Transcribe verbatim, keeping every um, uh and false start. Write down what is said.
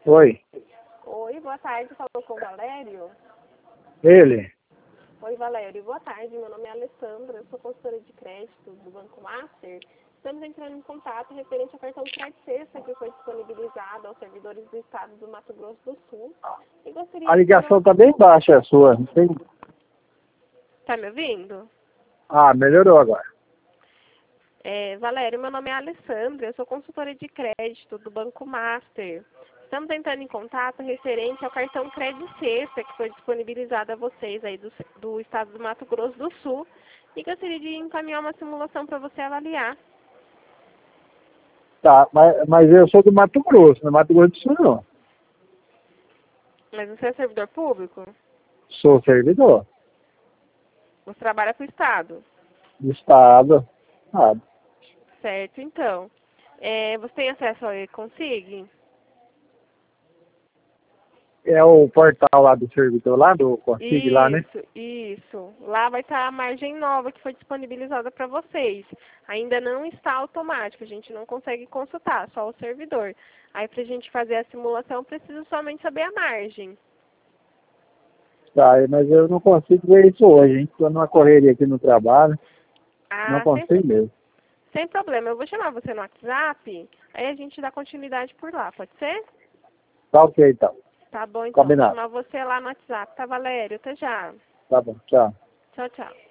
Oi. Oi, boa tarde, falou com o Valério. Ele? Oi, Valério, boa tarde, meu nome é Alessandra, eu sou consultora de crédito do Banco Master. Estamos entrando em contato referente ao cartão Crédito Sexta que foi disponibilizado aos servidores do estado do Mato Grosso do Sul. E gostaria A de fazer ligação uma... tá bem baixa a sua. Não tem... Tá me ouvindo? Ah, melhorou agora. É, Valério, meu nome é Alessandra, eu sou consultora de crédito do Banco Master. Estamos entrando em contato referente ao cartão Crédito Sexta que foi disponibilizado a vocês aí do, do estado do Mato Grosso do Sul e gostaria de encaminhar uma simulação para você avaliar. Tá, mas, mas eu sou do Mato Grosso, não é Mato Grosso do Sul não. Mas você é servidor público? Sou servidor. Você trabalha para o estado? Do estado. Ah, Certo, então. É, você tem acesso ao E-Consig? é o portal lá do servidor, lá do Consig lá, né? Isso, isso. Lá vai estar a margem nova que foi disponibilizada para vocês. Ainda não está automático, a gente não consegue consultar, só o servidor. Aí para a gente fazer a simulação, precisa somente saber a margem. Tá, mas eu não consigo ver isso hoje, hein? Tô numa correria aqui no trabalho. Não Ah, sem, consigo mesmo. sem problema. Eu vou chamar você no WhatsApp, aí a gente dá continuidade por lá, pode ser? Tá ok, então. Tá bom, então. Vou Combinado. chamar você lá no WhatsApp, tá, Valério? Até já. Tá bom, tchau. Tchau, tchau.